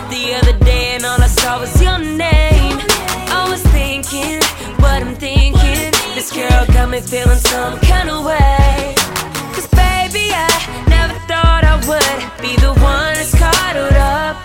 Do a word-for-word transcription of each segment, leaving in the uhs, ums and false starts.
the other day and all I saw was your name. I was thinking what I'm thinking. This girl got me feeling some kind of way. Cause baby, I never thought I would be the one that's cuddled up.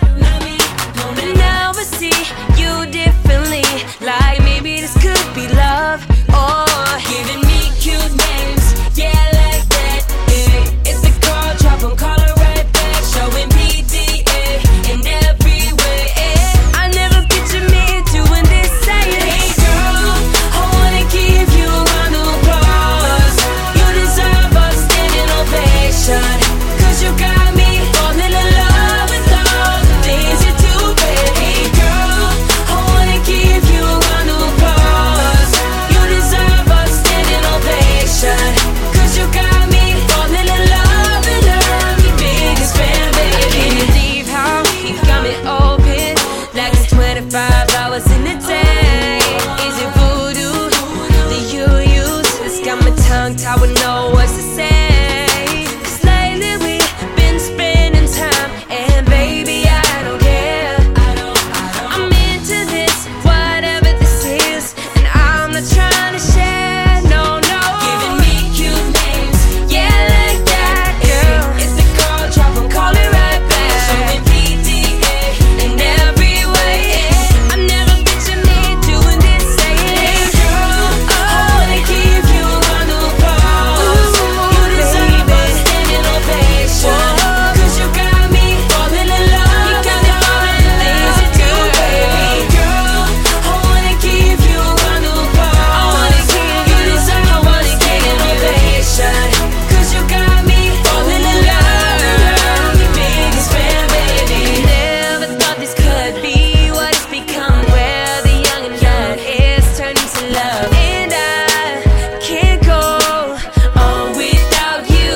But now I see you differently, like maybe this could be love. Or giving me cute names, yeah, like that. Yeah. It's the call, drop 'em, call her right back. Showing P D A in every way. Yeah. I never pictured me doing this, saying, hey girl, I wanna give you a round of applause. You deserve a standing ovation. Cause you got me falling in love with all the things you do, baby. Hey girl, I wanna give you a round of applause. You deserve a standing ovation. Cause you got me falling in love and I'm your biggest fan, baby. I can't believe how you got me open, like it's twenty-five hours in a day. Is it voodoo that you use? It's got my tongue tied with no words to say. Cause lately we've been spending time, and baby I don't care. I'm into this, whatever this is, and I'm not trying to share, no, no. Giving me cute names, yeah, like that, girl. It's the call, drop 'em, call it right back. Showing P D A in every way. I never pictured me doing this, saying, hey girl, I wanna give you a round of applause. You deserve a standing ovation. Cause you got me falling in love. You got me falling in things you do, baby. Girl, I wanna give you a round of applause. You deserve a standing ovation. Cause you got me falling in love. I'm your biggest fan, baby. Never thought this could be what it's become, where the young and young is turning to love. And I can't go on without you.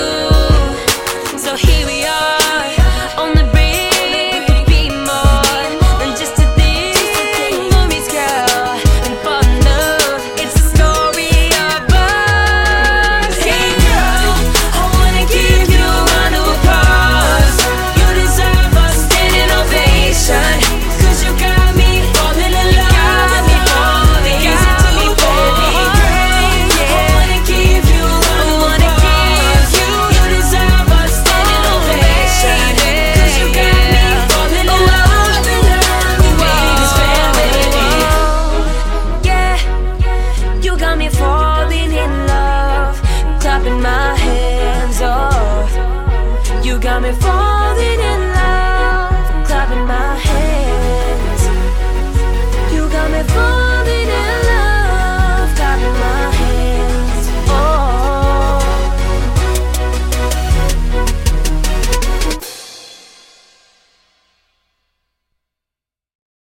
So here we are on the brink of being more than just a thing. Movies, girl, and fall in love. It's a story of us. Hey girl, I wanna give you a round of applause. You deserve a standing ovation. Cause you got me falling in love with all the things you do, baby. I wanna give you a round of applause. You deserve a standing ovation. Cause you got me falling in love and I'm your biggest fan, baby. Yeah, you got me falling in love, clapping my hands off. You got me falling